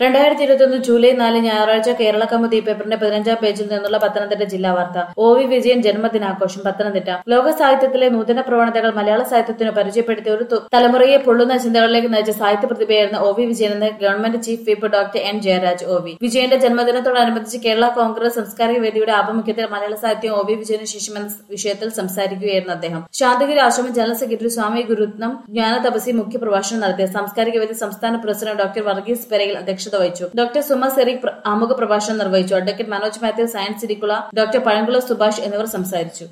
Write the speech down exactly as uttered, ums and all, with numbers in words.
രണ്ടായിരത്തി ഇരുപത്തിയൊന്ന് ജൂലൈ നാല് ഞായറാഴ്ച കേരള കൗമുദി പേപ്പറിന്റെ പതിനഞ്ചാം പേജിൽ നിന്നുള്ള പത്തനംതിട്ട ജില്ലാ വാർത്ത. ഒ വി വിജയൻ ജന്മദിനാഘോഷം പത്തനംതിട്ട. ലോക സാഹിത്യത്തിലെ നൂതന പ്രവണതകൾ മലയാള സാഹിത്യത്തിന് പരിചയപ്പെടുത്തിയ ഒരു തു- തലമുറയെ പൊള്ളുന്ന ചിന്തകളിലേക്ക് നയിച്ച സാഹിത്യ പ്രതിഭയായിരുന്ന ഒ വി വിജയൻ എന്ന് government chief whip doctor N Jayaraj. O V വിജയന്റെ ജന്മദിനത്തോടനുബന്ധിച്ച് കേരള കോൺഗ്രസ് സാംസ്കാരിക വേദിയുടെ ആഭിമുഖ്യത്തിൽ മലയാള സാഹിത്യം ഒ വി വിജയന് ശേഷം എന്ന വിഷയത്തിൽ സംസാരിക്കുകയായിരുന്നു അദ്ദേഹം. ശാന്തിഗിരി ആശ്രമം ജനറൽ സെക്രട്ടറി സ്വാമി ഗുരുത്നം ജ്ഞാന തപസി മുഖ്യപ്രഭാഷണം നടത്തിയ സാംസ്കാരിക വേദി സംസ്ഥാന പ്രസിഡന്റ് ഡോക്ടർ വർഗീസ് പെരയിൽ അധ്യക്ഷത വഹിച്ചു. ഡോക്ടർ സുമ സെറിക് പ്ര- ആമുഖ പ്രഭാഷണം നിർവഹിച്ചു. അഡ്വക്കേറ്റ് മനോജ് മാത്യു, സയൻസ് ഇരിക്കുള, ഡോക്ടർ പഴങ്കുള സുഭാഷ് എന്നിവർ സംസാരിച്ചു.